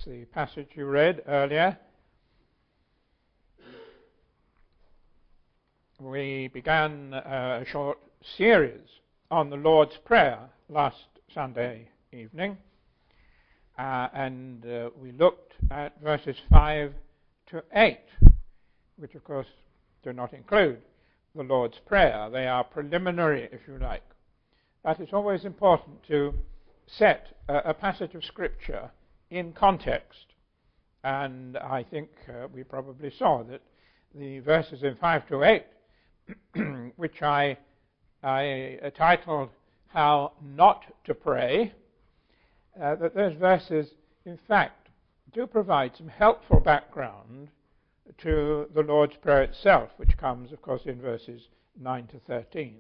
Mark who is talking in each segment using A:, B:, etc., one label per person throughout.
A: the passage you read earlier. We began a short series on the Lord's Prayer last Sunday evening, and we looked at verses 5 to 8, which of course do not include the Lord's Prayer. They are preliminary, if you like. But it's always important to set a passage of Scripture in context, and I think we probably saw that the verses in 5 to 8, which I titled How Not to Pray, that those verses, in fact, do provide some helpful background to the Lord's Prayer itself, which comes, of course, in verses 9 to 13.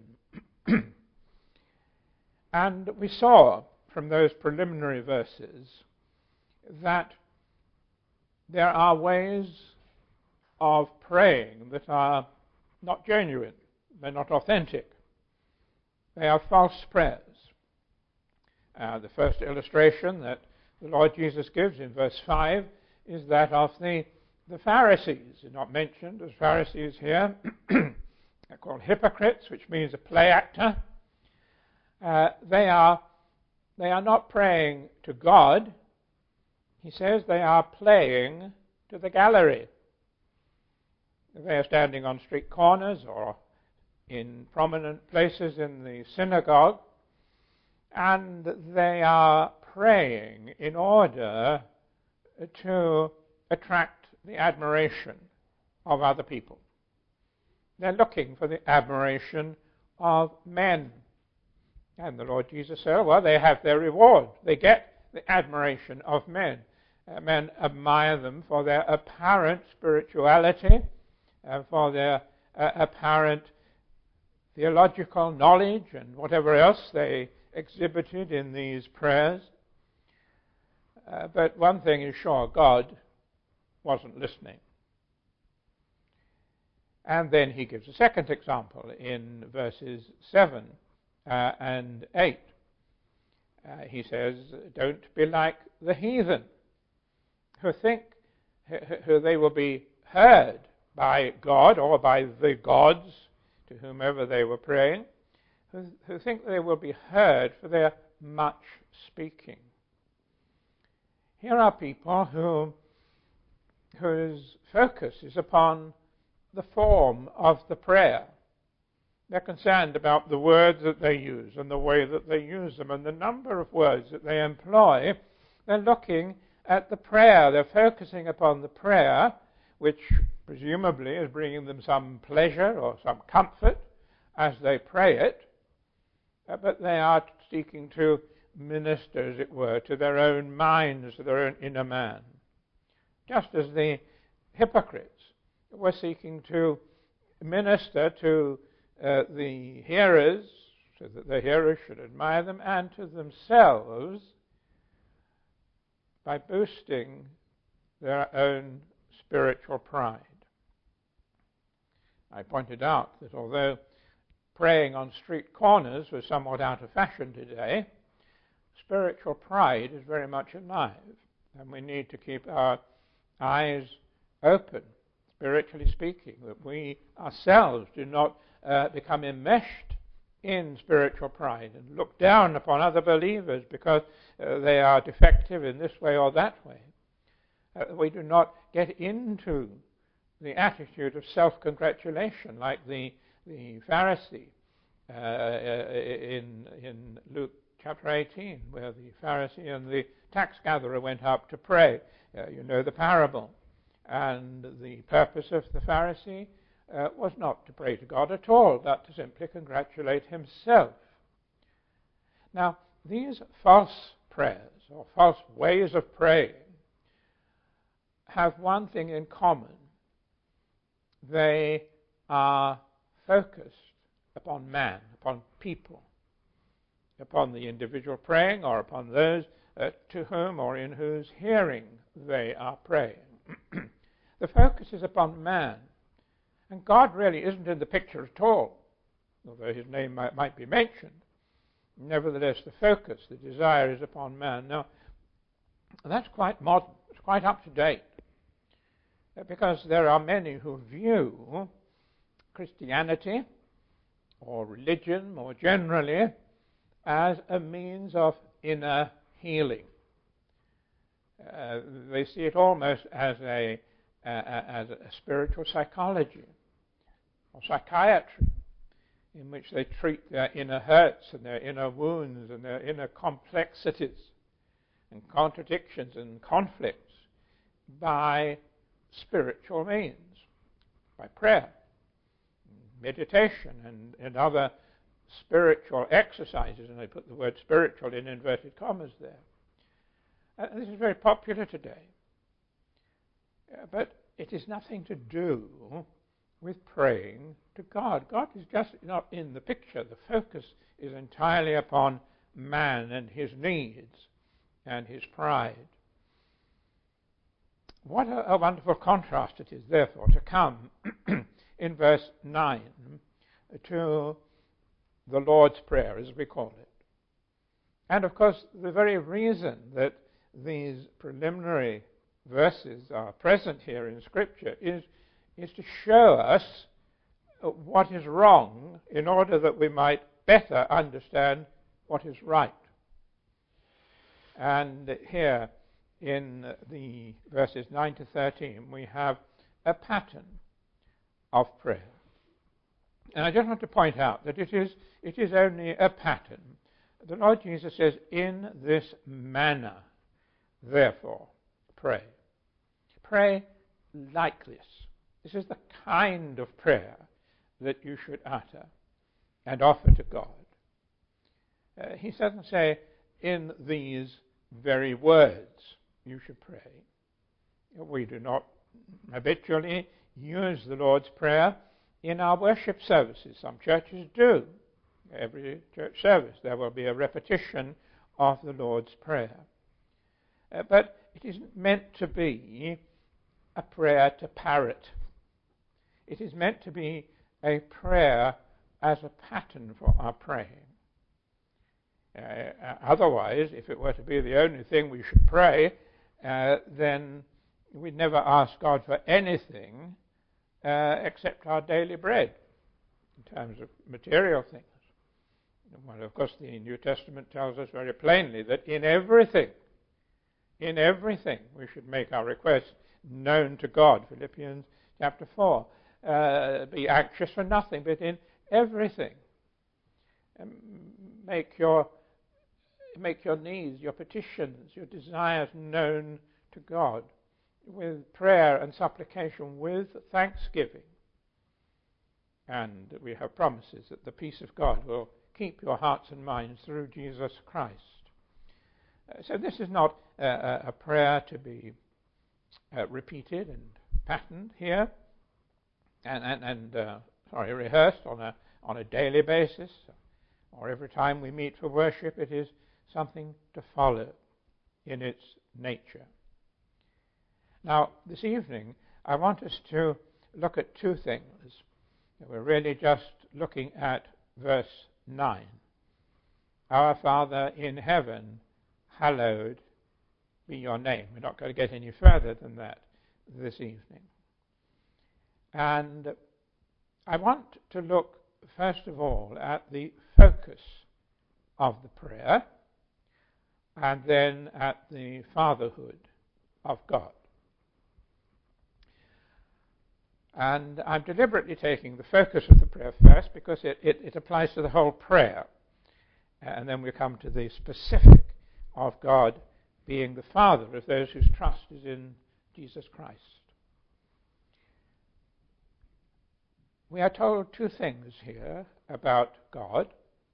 A: And we saw from those preliminary verses that there are ways of praying that are not genuine, they're not authentic, they are false prayers. The first illustration that the Lord Jesus gives in verse 5 is that of the Pharisees. They're not mentioned as Pharisees here. They're called hypocrites, which means a play actor. They are not praying to God. He says they are playing to the gallery. They are standing on street corners or in prominent places in the synagogue, and they are praying in order to attract the admiration of other people. They're looking for the admiration of men. And the Lord Jesus said, well, they have their reward. They get the admiration of men. Men admire them for their apparent spirituality, for their apparent theological knowledge and whatever else they exhibited in these prayers. But one thing is sure, God wasn't listening. And then he gives a second example in verses 7 and 8. He says, don't be like the heathen who think they will be heard by God or by the gods to whomever they were praying, who think they will be heard for their much speaking. Here are people whose focus is upon the form of the prayer. They're concerned about the words that they use and the way that they use them and the number of words that they employ. They're looking at the prayer. They're focusing upon the prayer, which presumably is bringing them some pleasure or some comfort as they pray it, but they are seeking to minister, as it were, to their own minds, to their own inner man. Just as the hypocrites were seeking to minister to the hearers, so that the hearers should admire them, and to themselves by boosting their own spiritual pride. I pointed out that although praying on street corners was somewhat out of fashion today, spiritual pride is very much alive, and we need to keep our eyes open, spiritually speaking, that we ourselves do not become enmeshed in spiritual pride and look down upon other believers because they are defective in this way or that way. We do not get into the attitude of self-congratulation like the Pharisee in Luke chapter 18, where the Pharisee and the tax gatherer went up to pray. You know the parable. And the purpose of the Pharisee was not to pray to God at all, but to simply congratulate himself. Now, these false prayers, or false ways of praying, have one thing in common. They are focused upon man, upon people, upon the individual praying, or upon those to whom or in whose hearing they are praying. The focus is upon man. And God really isn't in the picture at all, although his name might be mentioned. Nevertheless, the focus, the desire is upon man. Now, that's quite modern. It's quite up to date, because there are many who view Christianity or religion more generally as a means of inner healing. They see it almost as a spiritual psychology or psychiatry, in which they treat their inner hurts and their inner wounds and their inner complexities and contradictions and conflicts by spiritual means, by prayer, meditation, and other spiritual exercises, and I put the word spiritual in inverted commas there. This is very popular today. But it is nothing to do with praying to God. God is just not in the picture. The focus is entirely upon man and his needs and his pride. What a wonderful contrast it is, therefore, to come in verse 9 to the Lord's Prayer, as we call it. And, of course, the very reason that these preliminary verses are present here in Scripture is to show us what is wrong in order that we might better understand what is right. And here in the verses 9 to 13 we have a pattern of prayer. And I just want to point out that it is only a pattern. The Lord Jesus says, "In this manner, therefore, pray." Pray like this. This is the kind of prayer that you should utter and offer to God. He doesn't say, "In these very words you should pray." We do not habitually use the Lord's Prayer in our worship services. Some churches do. Every church service there will be a repetition of the Lord's Prayer. But it isn't meant to be a prayer to parrot. It is meant to be a prayer as a pattern for our praying. Otherwise, if it were to be the only thing we should pray, then we'd never ask God for anything except our daily bread, in terms of material things. Well, of course, the New Testament tells us very plainly that in everything, we should make our requests known to God. Philippians chapter 4. Be anxious for nothing, but in everything, make your needs, your petitions, your desires known to God with prayer and supplication, with thanksgiving. And we have promises that the peace of God will keep your hearts and minds through Jesus Christ. So this is not a prayer to be repeated and patterned here and rehearsed on a daily basis, or every time we meet for worship. It is something to follow in its nature. Now, this evening, I want us to look at two things. We're really just looking at verse 9. Our Father in heaven, hallowed be your name. We're not going to get any further than that this evening. And I want to look, first of all, at the focus of the prayer, and then at the fatherhood of God. And I'm deliberately taking the focus of the prayer first because it applies to the whole prayer. And then we come to the specific of God being the Father of those whose trust is in Jesus Christ. We are told two things here about God.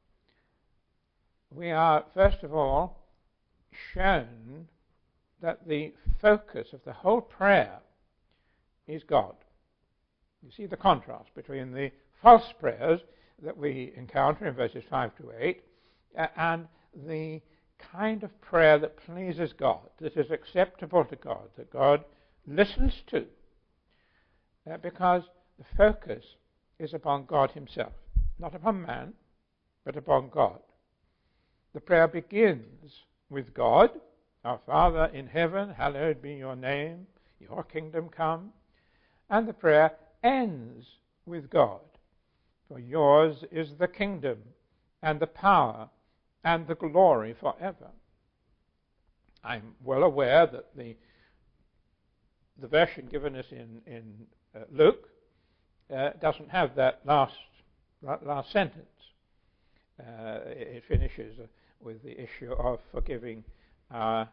A: We are, first of all, shown that the focus of the whole prayer is God. You see the contrast between the false prayers that we encounter in verses 5 to 8 and the kind of prayer that pleases God, that is acceptable to God, that God listens to, because the focus is upon God himself, not upon man, but upon God. The prayer begins with God, Our Father in heaven, hallowed be your name, your kingdom come. And the prayer ends with God. For yours is the kingdom and the power and the glory forever. I'm well aware that the version given us in Luke doesn't have that last sentence. It finishes with the issue of forgiving the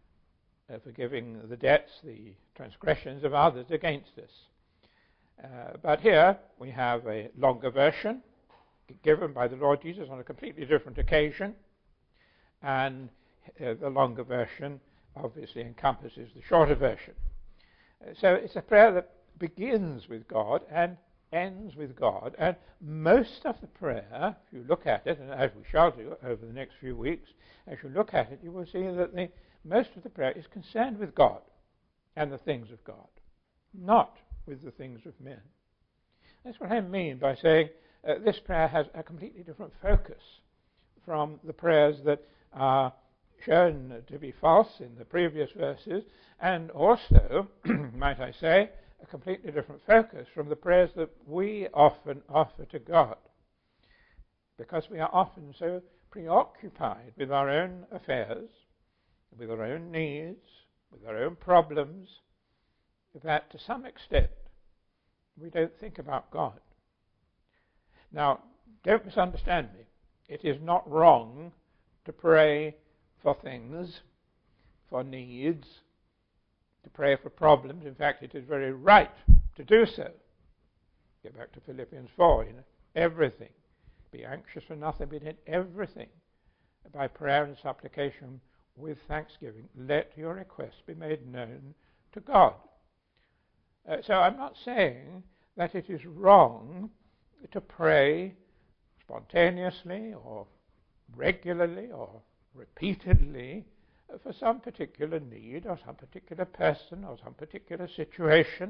A: debts, the transgressions of others against us. But here we have a longer version given by the Lord Jesus on a completely different occasion, and the longer version obviously encompasses the shorter version. So it's a prayer that begins with God and ends with God, and most of the prayer, if you look at it, and as we shall do over the next few weeks, as you look at it, you will see that most of the prayer is concerned with God and the things of God, not with the things of men. That's what I mean by saying this prayer has a completely different focus from the prayers that are shown to be false in the previous verses, and also, might I say, a completely different focus from the prayers that we often offer to God, because we are often so preoccupied with our own affairs, with our own needs, with our own problems, that to some extent we don't think about God. Now, don't misunderstand me. It is not wrong to pray for things, for needs, to pray for problems. In fact, it is very right to do so. Get back to Philippians 4, everything. Be anxious for nothing, but in everything, by prayer and supplication with thanksgiving, let your requests be made known to God. So I'm not saying that it is wrong to pray spontaneously or regularly or repeatedly for some particular need or some particular person or some particular situation.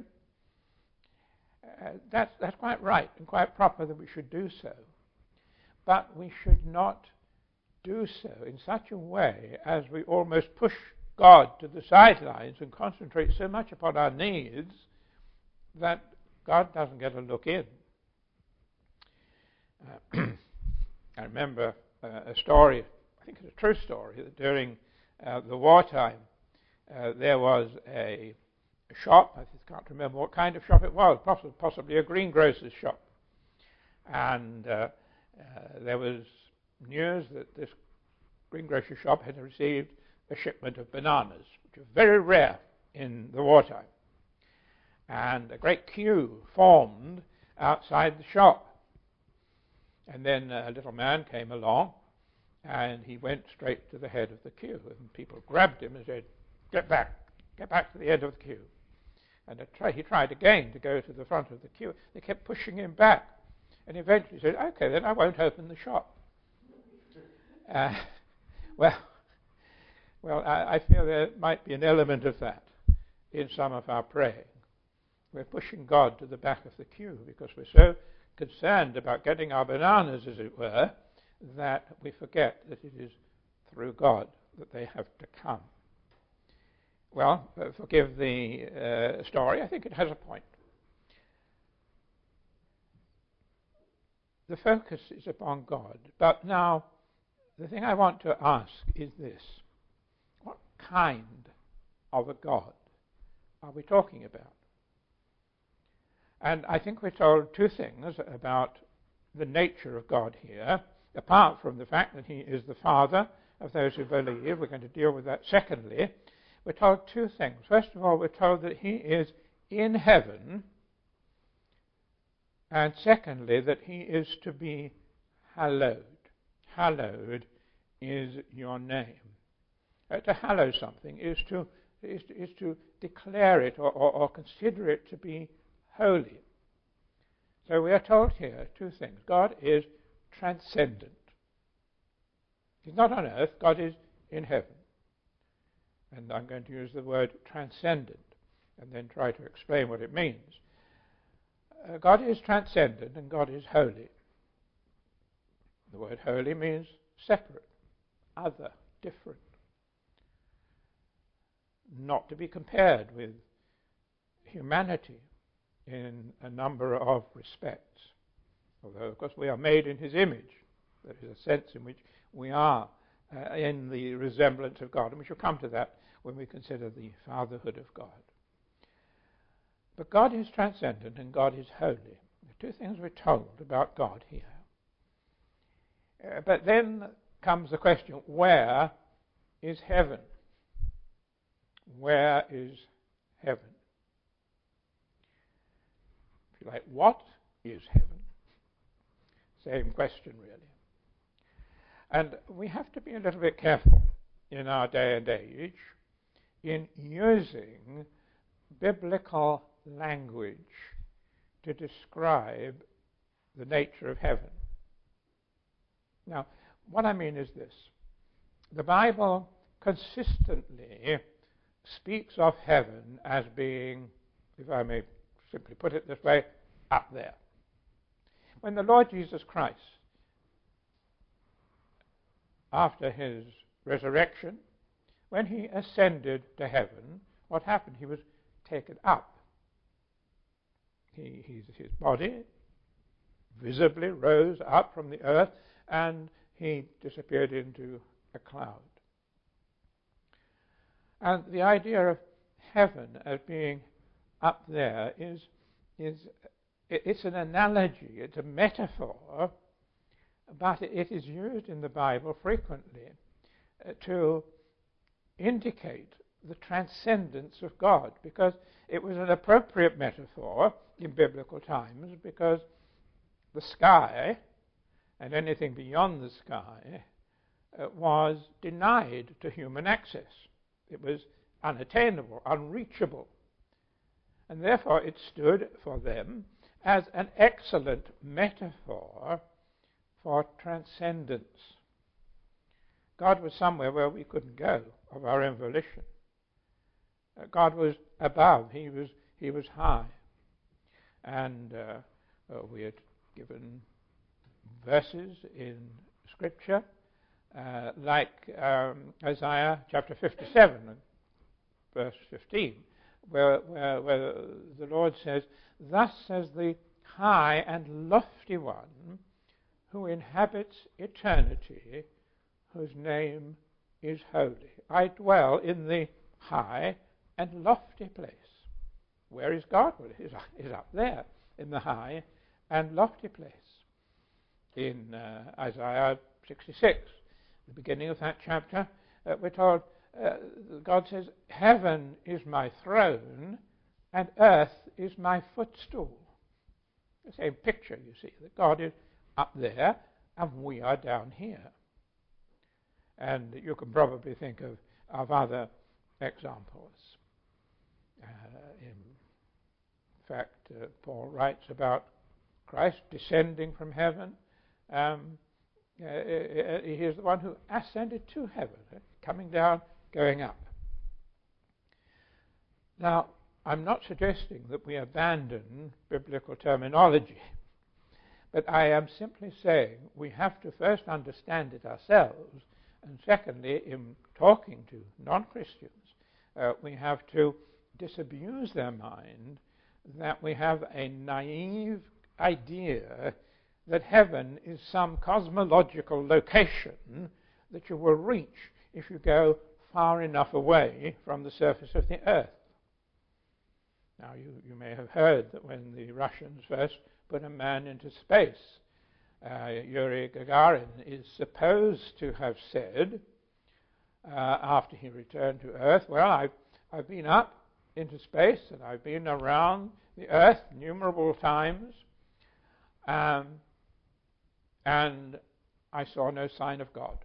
A: That's quite right and quite proper that we should do so. But we should not do so in such a way as we almost push God to the sidelines and concentrate so much upon our needs that God doesn't get a look in. I remember a story, I think it's a true story, that during the wartime there was a shop. I can't remember what kind of shop it was, possibly a greengrocer's shop. And there was news that this greengrocer's shop had received a shipment of bananas, which are very rare in the wartime. And a great queue formed outside the shop. And then a little man came along, and he went straight to the head of the queue. And people grabbed him and said, get back to the end of the queue. And he tried again to go to the front of the queue. They kept pushing him back. And eventually said, okay, then I won't open the shop. Well, I feel there might be an element of that in some of our praying. We're pushing God to the back of the queue because we're so concerned about getting our bananas, as it were, that we forget that it is through God that they have to come. Well, forgive the story. I think it has a point. The focus is upon God. But now, the thing I want to ask is this. What kind of a God are we talking about? And I think we're told two things about the nature of God here, apart from the fact that he is the Father of those who believe. We're going to deal with that secondly. We're told two things. First of all, we're told that he is in heaven, and secondly, that he is to be hallowed. Hallowed is your name. To hallow something is to declare it or consider it to be holy. So we are told here two things. God is transcendent. He's not on earth. God is in heaven. And I'm going to use the word transcendent and then try to explain what it means. God is transcendent and God is holy. The word holy means separate, other, different. not to be compared with humanity in a number of respects. Although, of course, we are made in his image. There is a sense in which we are in the resemblance of God, and we shall come to that when we consider the fatherhood of God. But God is transcendent and God is holy. The two things we're told about God here. But then comes the question, where is heaven? Where is heaven? If you like, what is heaven? Same question, really. And we have to be a little bit careful in our day and age in using biblical language to describe the nature of heaven. Now, what I mean is this. The Bible consistently speaks of heaven as being, if I may simply put it this way, up there. When the Lord Jesus Christ, after his resurrection, when he ascended to heaven, what happened? He was taken up. His body visibly rose up from the earth, and he disappeared into a cloud. And the idea of heaven as being up there it's an analogy, it's a metaphor, but it is used in the Bible frequently to indicate the transcendence of God, because it was an appropriate metaphor in biblical times, because the sky and anything beyond the sky was denied to human access. It was unattainable, unreachable. And therefore it stood for them as an excellent metaphor for transcendence. God was somewhere where we couldn't go of our own volition. God was above, he was high. And we had given verses in Scripture like Isaiah chapter 57, verse 15, where the Lord says, "Thus says the high and lofty one who inhabits eternity, whose name is holy. I dwell in the high and lofty place." Where is God? Well, he's up there in the high and lofty place. In Isaiah 66, the beginning of that chapter, we're told, God says, "Heaven is my throne and earth is my footstool." The same picture, you see, that God is up there and we are down here. And you can probably think of other examples. In fact, Paul writes about Christ descending from heaven. He is the one who ascended to heaven, coming down, going up. Now, I'm not suggesting that we abandon biblical terminology, but I am simply saying we have to first understand it ourselves, and secondly, in talking to non-Christians, we have to disabuse their mind that we have a naive idea that heaven is some cosmological location that you will reach if you go far enough away from the surface of the earth. Now, you may have heard that when the Russians first put a man into space, Yuri Gagarin is supposed to have said, after he returned to Earth, "Well, I've been up into space and I've been around the Earth innumerable times, and I saw no sign of God."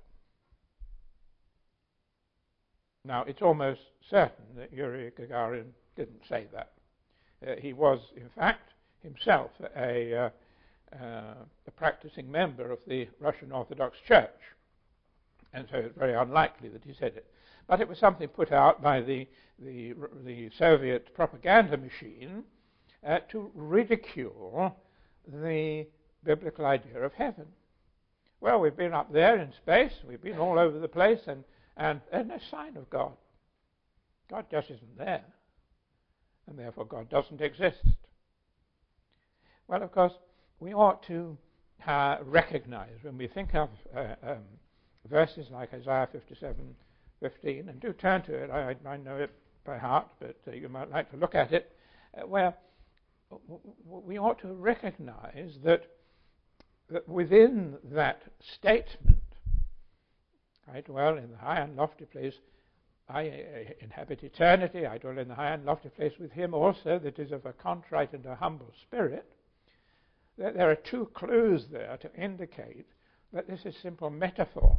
A: Now, it's almost certain that Yuri Gagarin didn't say that. He was, in fact, himself a practicing member of the Russian Orthodox Church, and so it's very unlikely that he said it. But it was something put out by the Soviet propaganda machine to ridicule the biblical idea of heaven. Well, we've been up there in space, we've been all over the place, and there's no sign of God. God just isn't there, and therefore God doesn't exist. Well, of course, we ought to recognize when we think of verses like Isaiah 57:15, and do turn to it. I know it by heart, but you might like to look at it, where we ought to recognize that within that statement, I dwell in the high and lofty place, I inhabit eternity, I dwell in the high and lofty place with him also that is of a contrite and a humble spirit. There are two clues there to indicate that this is simple metaphor.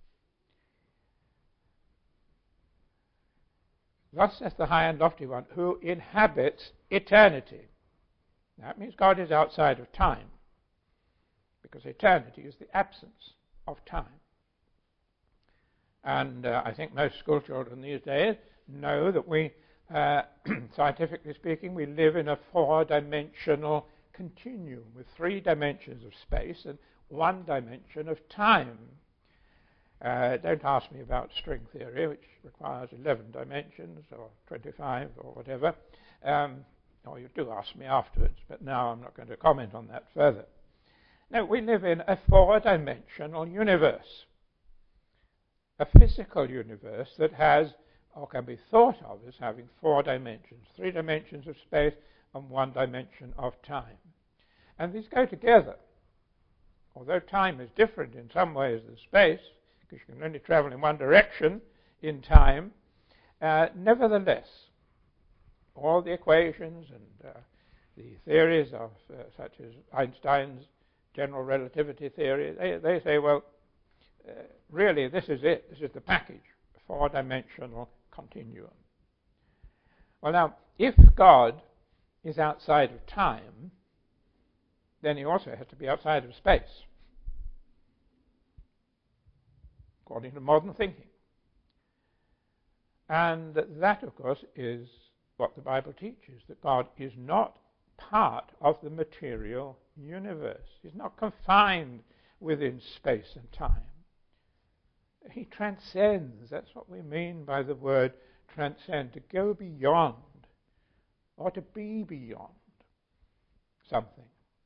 A: Thus says the high and lofty one, who inhabits eternity. That means God is outside of time, because eternity is the absence of time. And I think most school children these days know that we, scientifically speaking, we live in a four-dimensional continuum with 3 dimensions of space and 1 dimension of time. Don't ask me about string theory, which requires 11 dimensions or 25 or whatever. Or you do ask me afterwards, but now I'm not going to comment on that further. No, we live in a 4-dimensional universe, a physical universe that has, or can be thought of as having 4 dimensions, 3 dimensions of space and 1 dimension of time. And these go together. Although time is different in some ways than space, because you can only travel in one direction in time, nevertheless, all the equations and the theories of such as Einstein's general relativity theory, they say, well, really this is it. This is the package, a 4-dimensional continuum. Well, now, if God is outside of time, then he also has to be outside of space, according to modern thinking. And that, of course, is what the Bible teaches, that God is not part of the material universe. He's not confined within space and time. He transcends. That's what we mean by the word transcend, to go beyond or to be beyond something.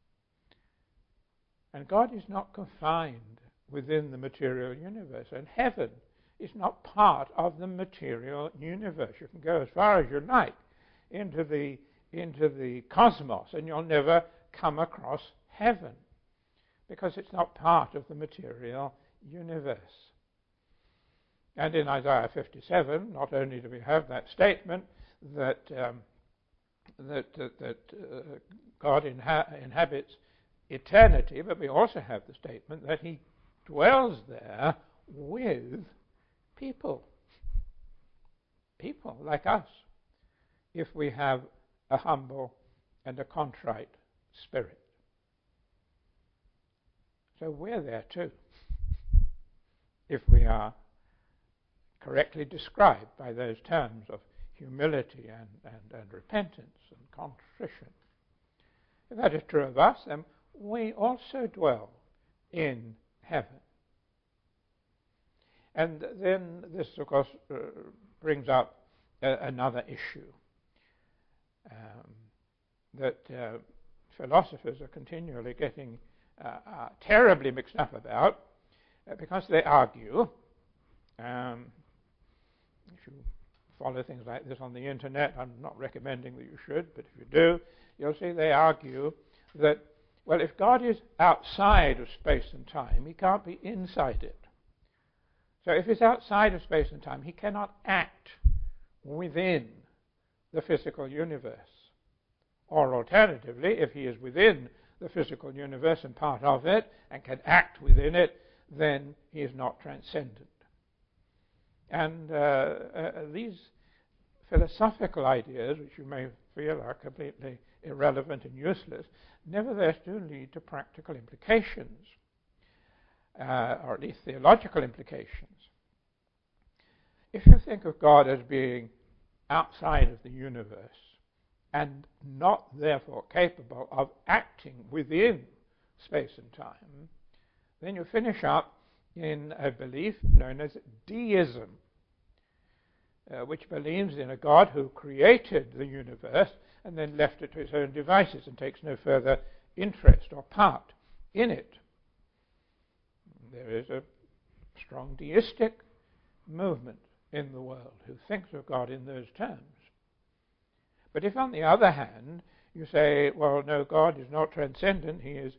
A: And God is not confined within the material universe, and heaven is not part of the material universe. You can go as far as you like into the cosmos, and you'll never come across heaven, because it's not part of the material universe. And in Isaiah 57, not only do we have that statement that God inhabits eternity, but we also have the statement that he dwells there with people like us, if we have a humble and a contrite spirit. So we're there too, if we are correctly described by those terms of humility and repentance and contrition. If that is true of us, then we also dwell in heaven. And then this, of course, brings up another issue that philosophers are continually getting terribly mixed up about, because they argue, if you follow things like this on the internet, I'm not recommending that you should, but if you do, you'll see they argue that, well, if God is outside of space and time, he can't be inside it. So if he's outside of space and time, he cannot act within the physical universe. Or alternatively, if he is within the physical universe and part of it, and can act within it, then he is not transcendent. And these philosophical ideas, which you may feel are completely irrelevant and useless, nevertheless do lead to practical implications, or at least theological implications. If you think of God as being outside of the universe and not therefore capable of acting within space and time, then you finish up in a belief known as deism. which believes in a God who created the universe and then left it to its own devices and takes no further interest or part in it. There is a strong deistic movement in the world who thinks of God in those terms. But if, on the other hand, you say, well, no, God is not transcendent, he is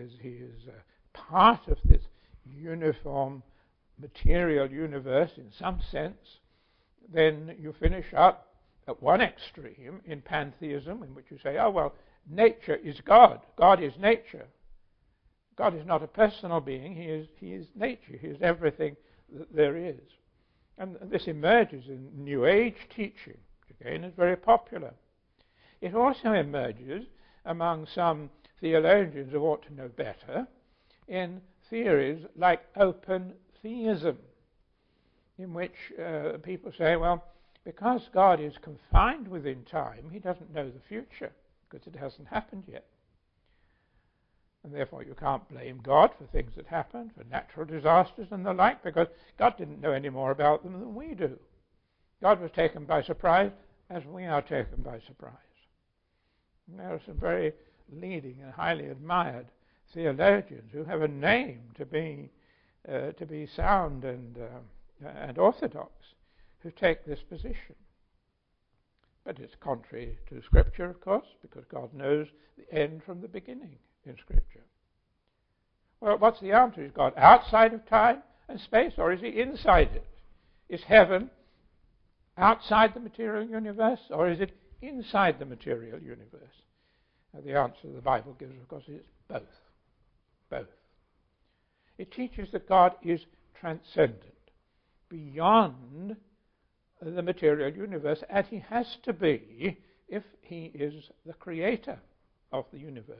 A: part of this uniform material universe in some sense, then you finish up at one extreme in pantheism, in which you say, oh, well, nature is God. God is nature. God is not a personal being. He is nature. He is everything that there is. And this emerges in New Age teaching, which again is very popular. It also emerges among some theologians who ought to know better in theories like open theism, in which people say, well, because God is confined within time, he doesn't know the future, because it hasn't happened yet. And therefore you can't blame God for things that happen, for natural disasters and the like, because God didn't know any more about them than we do. God was taken by surprise as we are taken by surprise. And there are some very leading and highly admired theologians who have a name to be sound and orthodox, who take this position. But it's contrary to Scripture, of course, because God knows the end from the beginning in Scripture. Well, what's the answer? Is God outside of time and space, or is he inside it? Is heaven outside the material universe, or is it inside the material universe? And the answer the Bible gives, of course, is both. Both. It teaches that God is transcendent, beyond the material universe, as he has to be if he is the creator of the universe.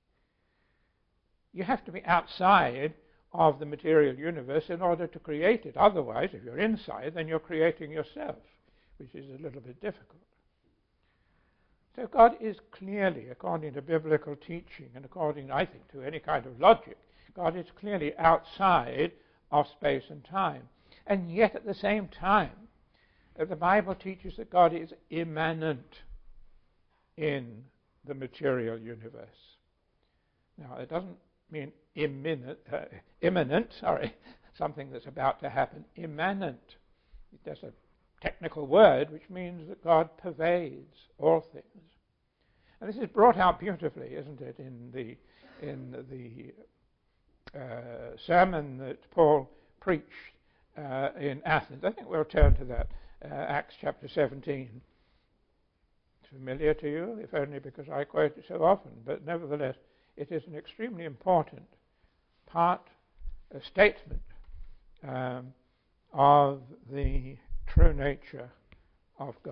A: You have to be outside of the material universe in order to create it. Otherwise, if you're inside, then you're creating yourself, which is a little bit difficult. So God is clearly, according to biblical teaching and according, I think, to any kind of logic, God is clearly outside of space and time. And yet at the same time, the Bible teaches that God is immanent in the material universe. Now, it doesn't mean imminent, something that's about to happen. Immanent. That's a technical word which means that God pervades all things. And this is brought out beautifully, isn't it, in the sermon that Paul preached in Athens. I think we'll turn to that, Acts chapter 17. It's familiar to you, if only because I quote it so often, but nevertheless, it is an extremely important part, a statement of the true nature of God.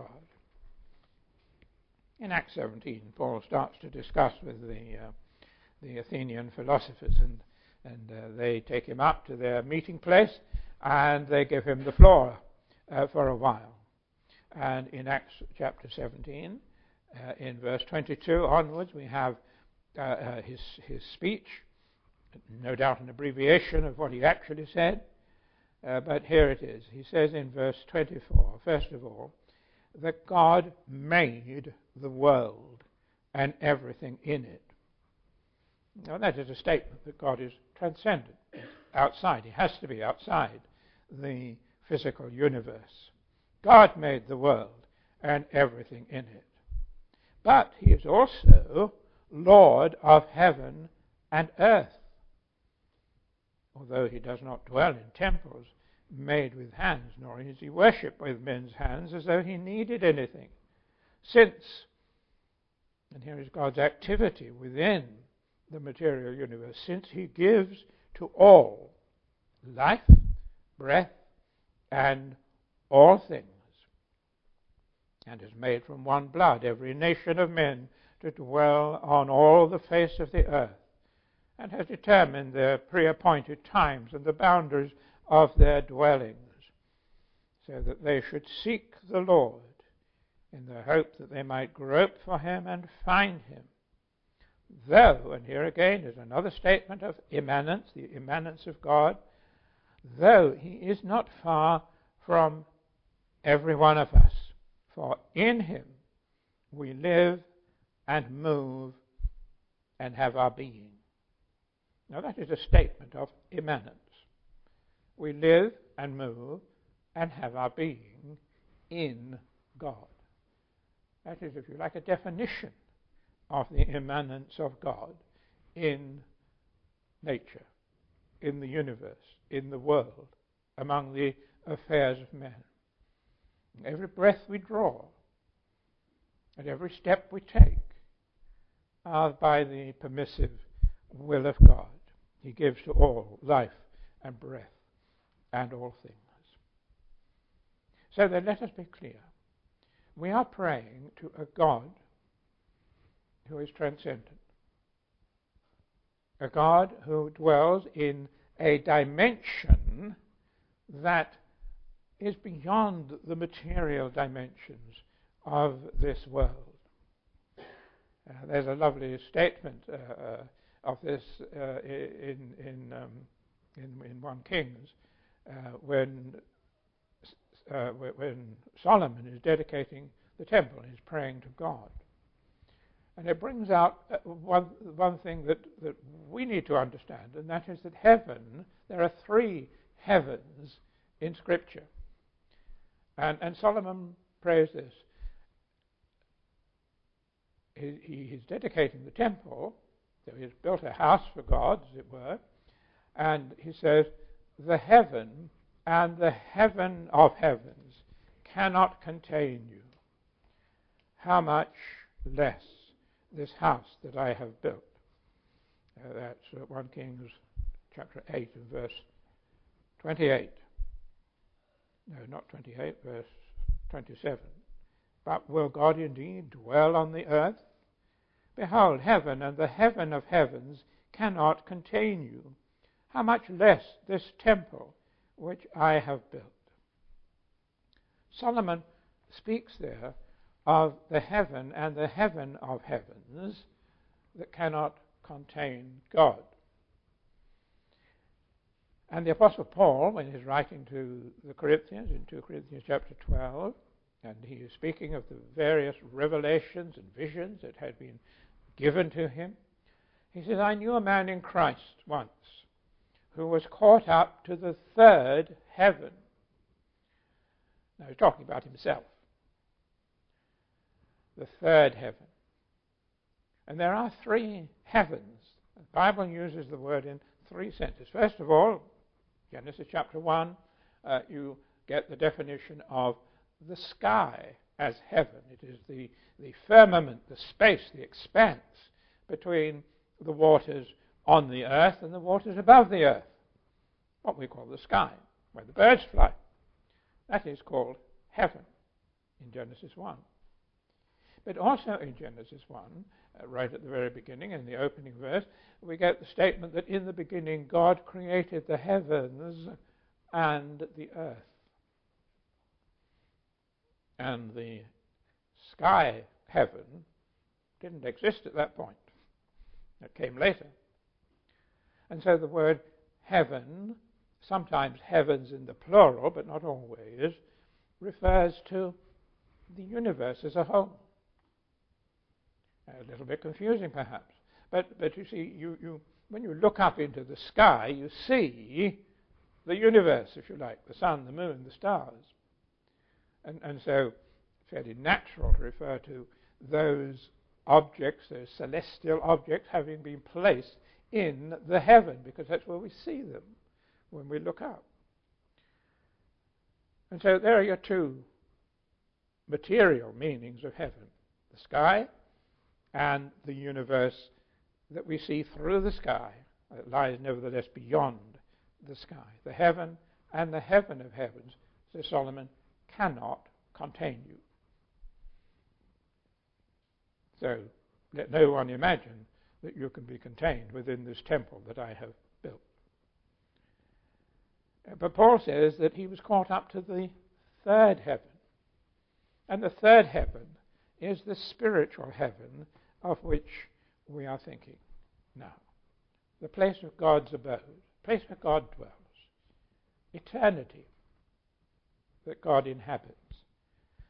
A: In Acts 17, Paul starts to discuss with the Athenian philosophers, and they take him up to their meeting place, and they give him the floor for a while. And in Acts chapter 17, in verse 22 onwards, we have his speech, no doubt an abbreviation of what he actually said, but here it is. He says in verse 24, first of all, that God made the world and everything in it. Now that is a statement that God is transcendent, outside. He has to be outside the physical universe. God made the world and everything in it. But he is also Lord of heaven and earth. Although he does not dwell in temples made with hands, nor is he worshipped with men's hands as though he needed anything. Since, and here is God's activity within the material universe, since he gives to all life, breath, and all things, and has made from one blood every nation of men to dwell on all the face of the earth, and has determined their pre-appointed times and the boundaries of their dwellings, so that they should seek the Lord in the hope that they might grope for him and find him. Though, and here again is another statement of immanence, the immanence of God, though he is not far from every one of us, for in him we live and move and have our being. Now that is a statement of immanence. We live and move and have our being in God. That is, if you like, a definition of the immanence of God in nature, in the universe, in the world, among the affairs of men. Every breath we draw and every step we take are by the permissive will of God. He gives to all life and breath and all things. So then let us be clear. We are praying to a God who is transcendent, a God who dwells in a dimension that is beyond the material dimensions of this world. There's a lovely statement of this in 1 Kings when Solomon is dedicating the temple and is praying to God. And it brings out one thing that we need to understand, and that is that heaven, there are 3 heavens in Scripture. And Solomon prays this. He is dedicating the temple, so he has built a house for God, as it were, and he says, the heaven and the heaven of heavens cannot contain you. How much less this house that I have built. That's 1 Kings chapter 8 and verse 28. No, not 28, verse 27. But will God indeed dwell on the earth? Behold, heaven and the heaven of heavens cannot contain you. How much less this temple which I have built? Solomon speaks there of the heaven and the heaven of heavens that cannot contain God. And the Apostle Paul, when he's writing to the Corinthians in 2 Corinthians chapter 12, and he is speaking of the various revelations and visions that had been given to him, he says, I knew a man in Christ once who was caught up to the 3rd heaven. Now he's talking about himself. The 3rd heaven. And there are 3 heavens. The Bible uses the word in 3 senses. First of all, Genesis chapter 1, you get the definition of the sky as heaven. It is the firmament, the space, the expanse between the waters on the earth and the waters above the earth. What we call the sky, where the birds fly. That is called heaven in Genesis 1. But also in Genesis 1, right at the very beginning, in the opening verse, we get the statement that in the beginning God created the heavens and the earth. And the sky heaven didn't exist at that point. It came later. And so the word heaven, sometimes heavens in the plural, but not always, refers to the universe as a whole. A little bit confusing, perhaps. But you see, you when you look up into the sky, you see the universe, if you like, the sun, the moon, the stars. And so it's fairly natural to refer to those objects, those celestial objects, having been placed in the heaven, because that's where we see them when we look up. And so there are your 2 material meanings of heaven, the sky and the universe that we see through the sky, that lies nevertheless beyond the sky. The heaven and the heaven of heavens, says Solomon, cannot contain you. So let no one imagine that you can be contained within this temple that I have built. But Paul says that he was caught up to the 3rd heaven. And the 3rd heaven is the spiritual heaven of which we are thinking now. The place of God's abode, the place where God dwells. Eternity that God inhabits.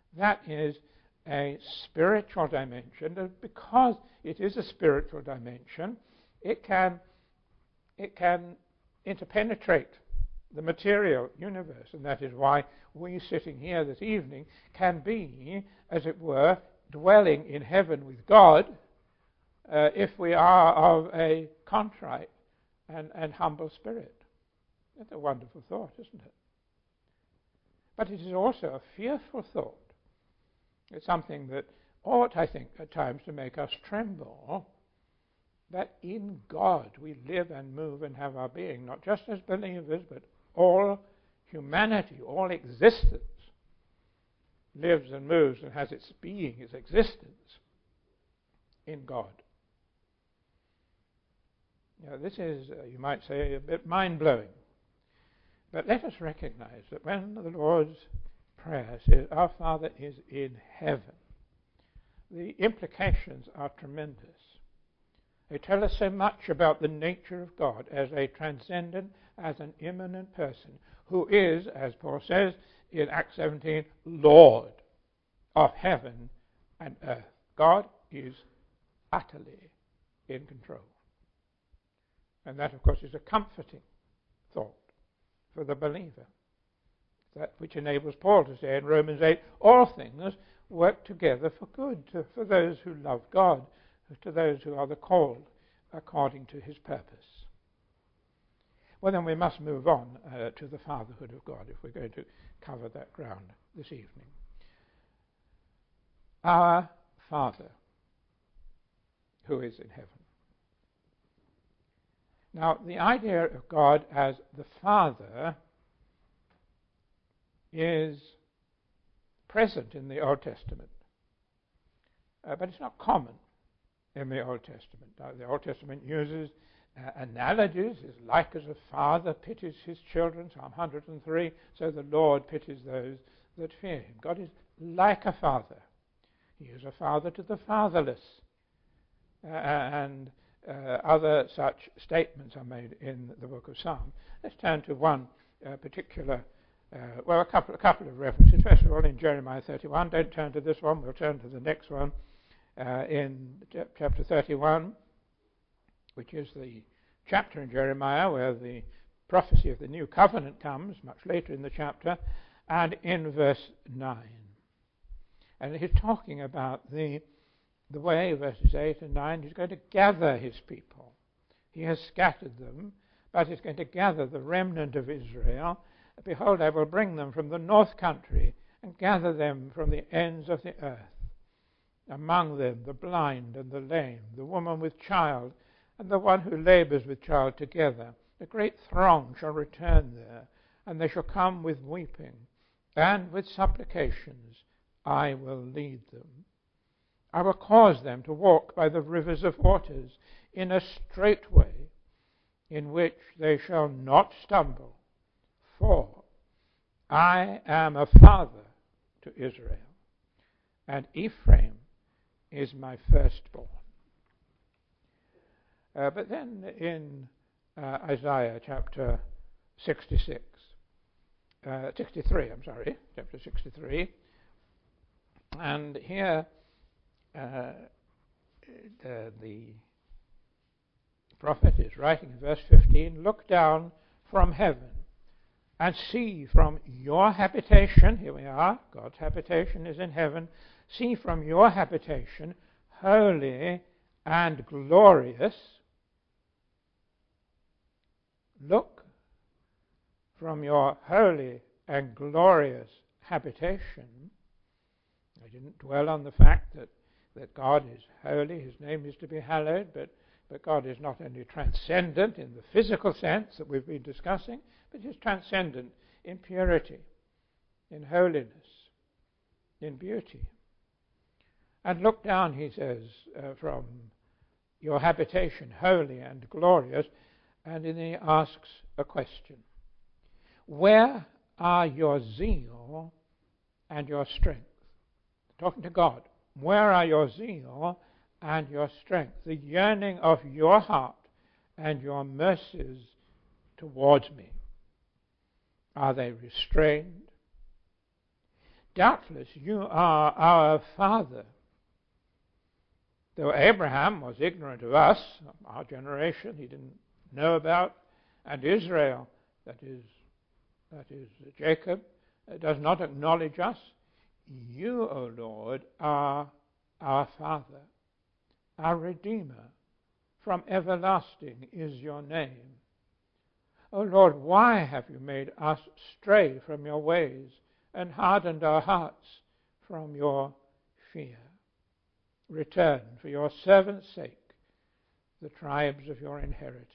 A: That is a spiritual dimension, and because it is a spiritual dimension, it can interpenetrate the material universe, and that is why we sitting here this evening can be, as it were, dwelling in heaven with God, if we are of a contrite and humble spirit. That's a wonderful thought, isn't it? But it is also a fearful thought. It's something that ought, I think, at times to make us tremble, that in God we live and move and have our being, not just as believers, but all humanity, all existence lives and moves and has its being, its existence in God. Now, this is, you might say, a bit mind-blowing. But let us recognize that when the Lord's Prayer says, "Our Father is in heaven," the implications are tremendous. They tell us so much about the nature of God as a transcendent, as an immanent person, who is, as Paul says in Acts 17, Lord of heaven and earth. God is utterly in control. And that, of course, is a comforting thought for the believer. That which enables Paul to say in Romans 8, all things work together for good, for those who love God, to those who are the called according to his purpose. Well, then we must move on to the fatherhood of God if we're going to cover that ground this evening. Our Father, who is in heaven. Now, the idea of God as the Father is present in the Old Testament, but it's not common in the Old Testament. The Old Testament uses analogies, is like as a father pities his children, Psalm 103, so the Lord pities those that fear him. God is like a father. He is a father to the fatherless, and other such statements are made in the book of Psalms. Let's turn to one particular, a couple of references. First of all, in Jeremiah 31. Don't turn to this one. We'll turn to the next one in chapter 31, which is the chapter in Jeremiah where the prophecy of the new covenant comes, much later in the chapter, and in verse 9. And he's talking about the way, verses 8 and 9, he's going to gather his people. He has scattered them, but he's going to gather the remnant of Israel. Behold, I will bring them from the north country and gather them from the ends of the earth. Among them the blind and the lame, the woman with child, and the one who labors with child together. A great throng shall return there, and they shall come with weeping, and with supplications I will lead them. I will cause them to walk by the rivers of waters in a straight way, in which they shall not stumble. For I am a father to Israel, and Ephraim is my firstborn. But then in Isaiah chapter 63, chapter 63, and here the prophet is writing in verse 15, look down from heaven and see from your habitation, here we are, God's habitation is in heaven, see from your habitation, holy and glorious. Look from your holy and glorious habitation. I didn't dwell on the fact that God is holy, his name is to be hallowed, but God is not only transcendent in the physical sense that we've been discussing, but he's transcendent in purity, in holiness, in beauty. And look down, he says, from your habitation, holy and glorious, and then he asks a question. Where are your zeal and your strength? Talking to God. Where are your zeal and your strength? The yearning of your heart and your mercies towards me. Are they restrained? doubtless you are our Father. Though Abraham was ignorant of us, our generation, he didn't know about, and Israel, that is Jacob, does not acknowledge us, you, O Lord, are our Father, our Redeemer. From everlasting is your name. O Lord, why have you made us stray from your ways and hardened our hearts from your fear? Return for your servant's sake the tribes of your inheritance.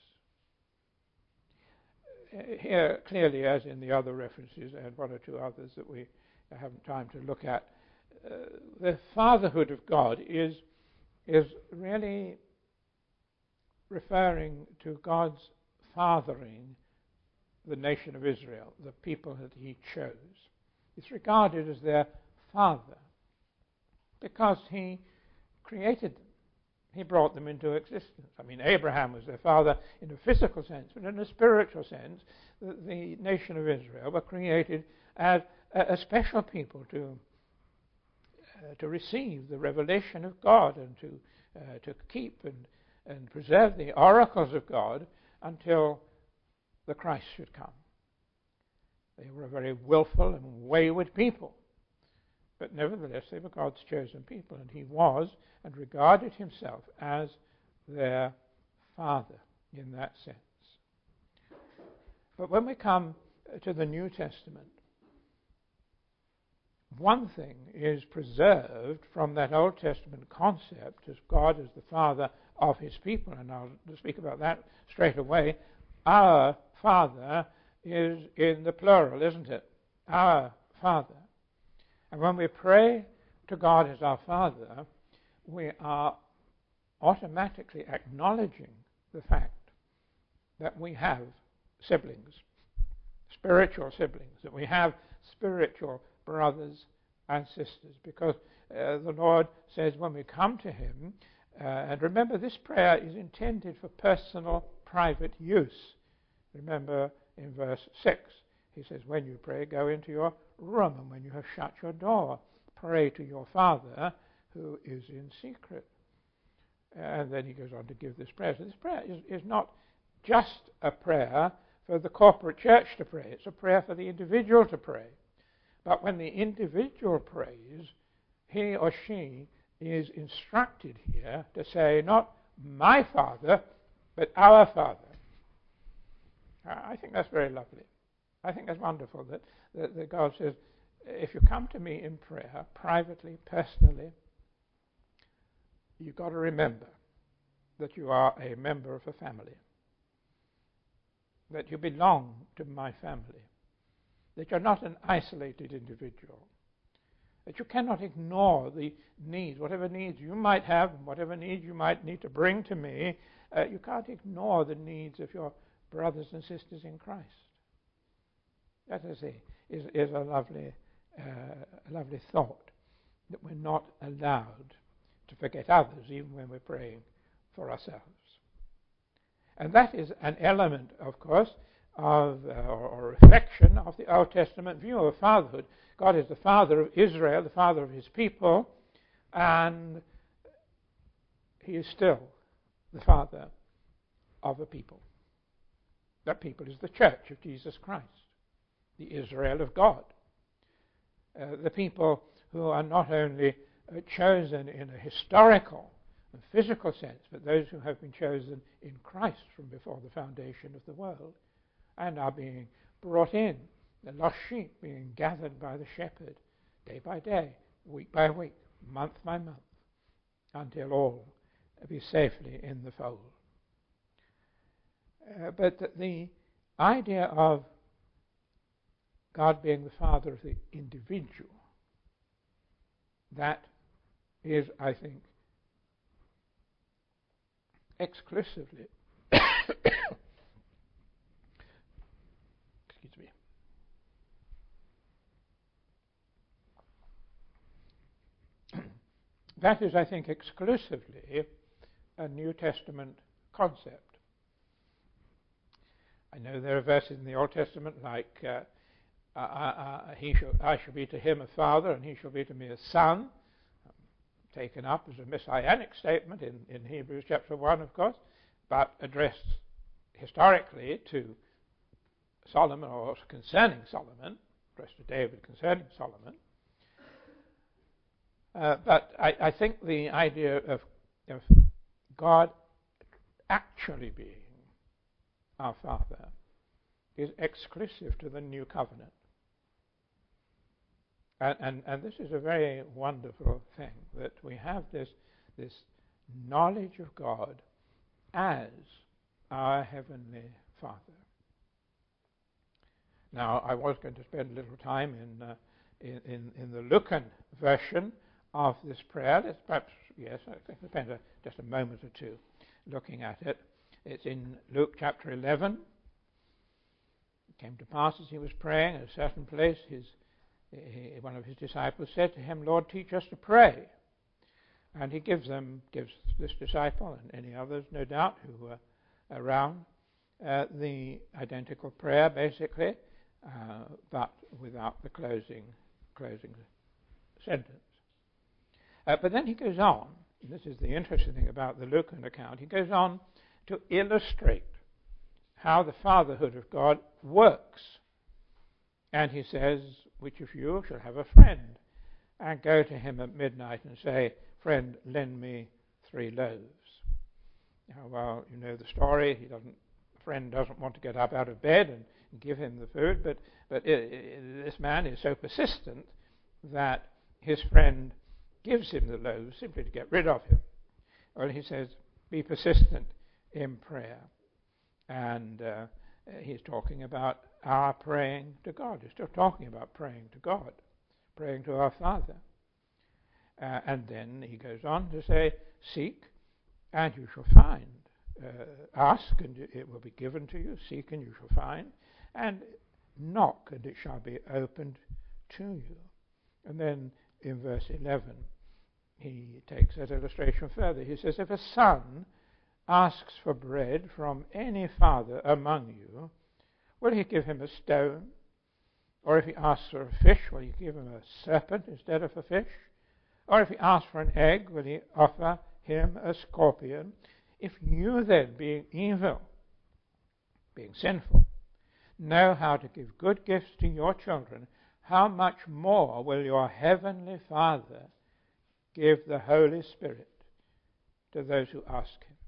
A: Here, clearly, as in the other references, and one or two others that we haven't time to look at, the fatherhood of God is really referring to God's fathering the nation of Israel, the people that he chose. It's regarded as their father because he created them. He brought them into existence. I mean, Abraham was their father in a physical sense, but in a spiritual sense, the nation of Israel were created as a special people to receive the revelation of God and to keep and preserve the oracles of God until the Christ should come. They were a very willful and wayward people, but nevertheless they were God's chosen people, and he was and regarded himself as their father in that sense. But when we come to the New Testament, one thing is preserved from that Old Testament concept as God as the Father of his people, and I'll speak about that straight away. Our Father is in the plural, isn't it? Our Father. And when we pray to God as our Father, we are automatically acknowledging the fact that we have siblings, spiritual siblings, that we have spiritual brothers and sisters, because the Lord says when we come to him, and remember this prayer is intended for personal, private use. Remember in verse 6, he says, when you pray, go into your room, and when you have shut your door, pray to your Father who is in secret. And then he goes on to give this prayer. So this prayer is not just a prayer for the corporate church to pray. It's a prayer for the individual to pray. But when the individual prays, he or she is instructed here to say not my Father, but our Father. I think that's very lovely. I think that's wonderful that God says, if you come to me in prayer, privately, personally, you've got to remember that you are a member of a family, that you belong to my family, that you're not an isolated individual, that you cannot ignore the needs, whatever needs you might have, and whatever needs you might need to bring to me, you can't ignore the needs of your brothers and sisters in Christ. That is a lovely thought, that we're not allowed to forget others, even when we're praying for ourselves. And that is an element, of course, of or reflection of the Old Testament view of fatherhood. God is the Father of Israel, the Father of his people, and he is still the Father of a people. That people is the Church of Jesus Christ, the Israel of God. The people who are not only chosen in a historical and physical sense, but those who have been chosen in Christ from before the foundation of the world and are being brought in, the lost sheep being gathered by the shepherd day by day, week by week, month by month, until all be safely in the fold. But the idea of God being the Father of the individual, that is, I think, exclusively excuse me. That is, I think, exclusively a New Testament concept. I know there are verses in the Old Testament like I shall be to him a father, and he shall be to me a son, taken up as a messianic statement in Hebrews chapter 1, of course, but addressed historically to Solomon, or concerning Solomon, addressed to David concerning Solomon. But I think the idea of God actually being our Father is exclusive to the New Covenant. And this is a very wonderful thing, that we have this knowledge of God as our Heavenly Father. Now, I was going to spend a little time in the Lucan version of this prayer. Let's perhaps, yes, I think we'll spend just a moment or two looking at it. It's in Luke chapter 11. It came to pass as he was praying at a certain place, one of his disciples said to him, "Lord, teach us to pray." And he gives this disciple and any others, no doubt, who were around, the identical prayer, basically, but without the closing sentence. But then he goes on, and this is the interesting thing about the Lucan account, he goes on to illustrate how the fatherhood of God works. And he says, "Which of you shall have a friend, and go to him at midnight and say, 'Friend, lend me 3 loaves.'" Now, well, you know the story. The friend doesn't want to get up out of bed and give him the food, but this man is so persistent that his friend gives him the loaves simply to get rid of him. Well, he says, be persistent in prayer. And he's talking about our praying to God. He's still talking about praying to God, praying to our Father. And then he goes on to say, "Seek, and you shall find. Ask, and it will be given to you. Seek, and you shall find. And knock, and it shall be opened to you." And then in verse 11, he takes that illustration further. He says, "If a son asks for bread from any father among you, will he give him a stone? Or if he asks for a fish, will he give him a serpent instead of a fish? Or if he asks for an egg, will he offer him a scorpion? If you then, being evil, being sinful, know how to give good gifts to your children, how much more will your heavenly Father give the Holy Spirit to those who ask him?"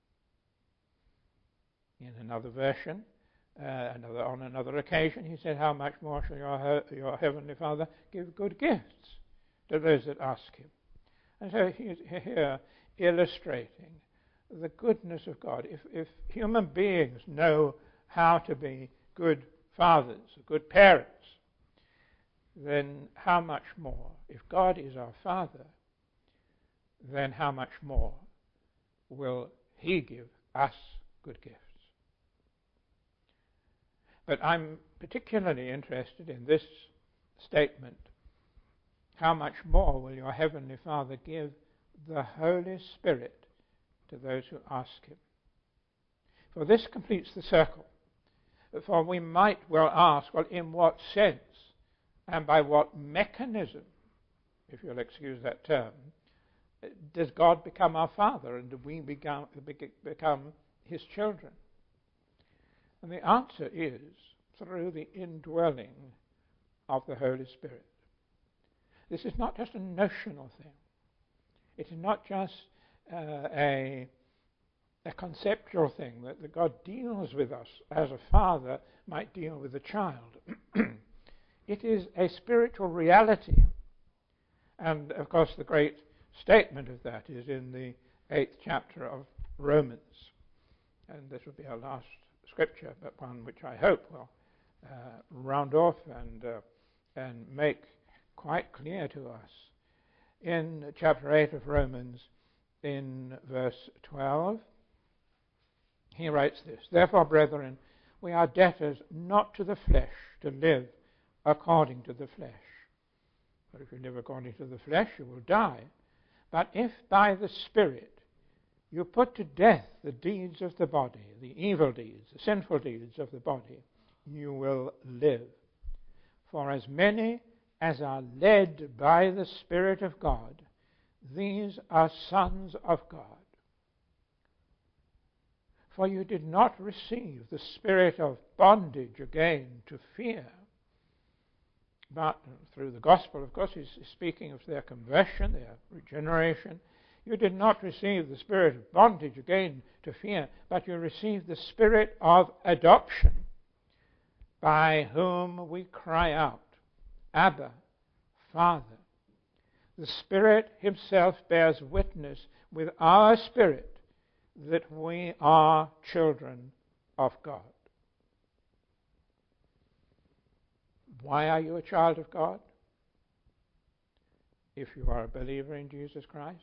A: In another version, on another occasion, he said, "How much more shall your heavenly Father give good gifts to those that ask him?" And so he's here illustrating the goodness of God. If human beings know how to be good fathers, good parents, then how much more? If God is our Father, then how much more will he give us good gifts? But I'm particularly interested in this statement, "How much more will your heavenly Father give the Holy Spirit to those who ask him?" For this completes the circle. For we might well ask, well, in what sense and by what mechanism, if you'll excuse that term, does God become our Father, and do we become his children? And the answer is through the indwelling of the Holy Spirit. This is not just a notional thing. It is not just a conceptual thing that God deals with us as a father might deal with a child. It is a spiritual reality. And, of course, the great statement of that is in the 8th chapter of Romans. And this will be our last scripture, but one which I hope will round off and make quite clear to us. In chapter 8 of Romans, in verse 12, he writes this, "Therefore, brethren, we are debtors not to the flesh to live according to the flesh. For if you live according to the flesh, you will die. But if by the Spirit you put to death the deeds of the body, the evil deeds, the sinful deeds of the body, you will live. For as many as are led by the Spirit of God, these are sons of God. For you did not receive the spirit of bondage again to fear, but through the gospel, of course, he's speaking of their conversion, their regeneration. You did not receive the spirit of bondage again to fear, but you received the spirit of adoption, by whom we cry out, Abba, Father. The Spirit himself bears witness with our spirit that we are children of God. Why are you a child of God? If you are a believer in Jesus Christ.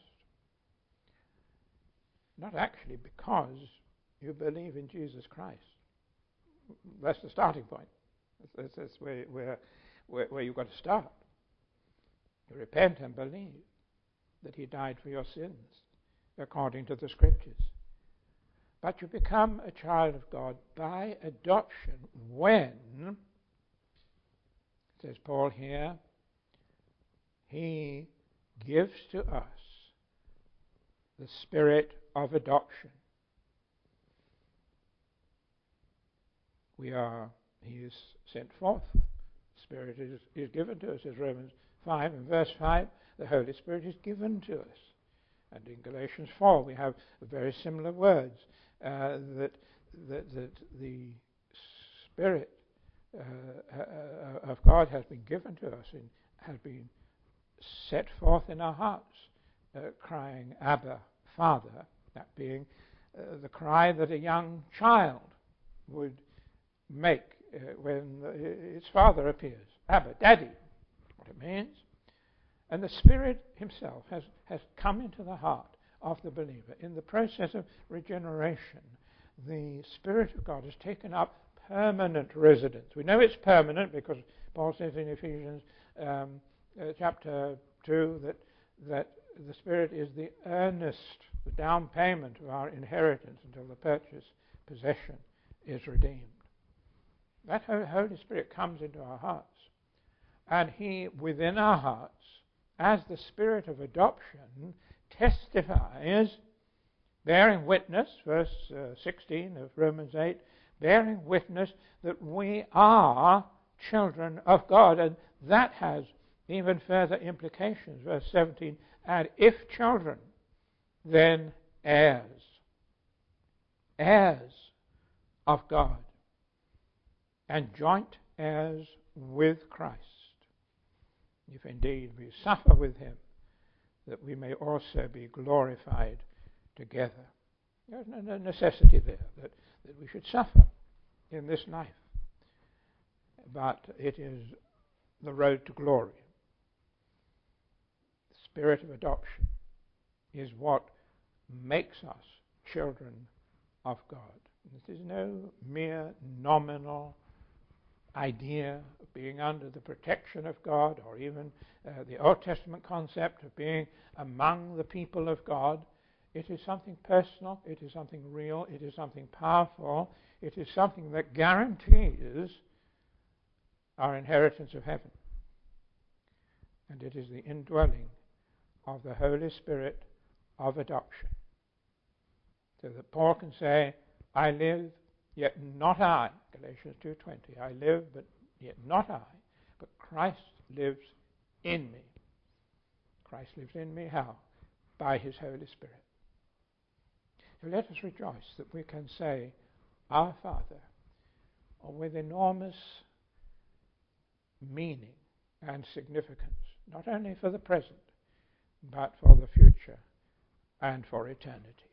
A: Not actually because you believe in Jesus Christ. That's the starting point. That's where you've got to start. You repent and believe that he died for your sins, according to the Scriptures. But you become a child of God by adoption when, says Paul here, he gives to us the spirit of adoption. He is sent forth. The Spirit is given to us, as Romans 5 and verse 5, the Holy Spirit is given to us. And in Galatians 4 we have very similar words, that the Spirit of God has been given to us and has been set forth in our hearts, crying, Abba, Father, that being the cry that a young child would make when its father appears. Abba, Daddy, what it means. And the Spirit himself has come into the heart of the believer. In the process of regeneration, the Spirit of God has taken up permanent residence. We know it's permanent because Paul says in Ephesians chapter 2 that the Spirit is the earnest, the down payment of our inheritance until the purchase possession is redeemed. That Holy Spirit comes into our hearts. And he, within our hearts, as the Spirit of adoption, testifies, bearing witness, verse 16 of Romans 8, bearing witness that we are children of God. And that has even further implications. Verse 17, and if children, then heirs. Heirs of God. And joint heirs with Christ. If indeed we suffer with him, that we may also be glorified together. There's no necessity there that we should suffer in this life. But it is the road to glory. The spirit of adoption is what makes us children of God. It is no mere nominal idea of being under the protection of God, or even the Old Testament concept of being among the people of God. It is something personal, it is something real, it is something powerful, it is something that guarantees our inheritance of heaven. And it is the indwelling of the Holy Spirit of adoption. So that Paul can say, I live, yet not I. Galatians 2:20. I live, but yet not I, but Christ lives in me. Christ lives in me how? By his Holy Spirit. So let us rejoice that we can say, Our Father, with enormous meaning and significance, not only for the present, but for the future and for eternity.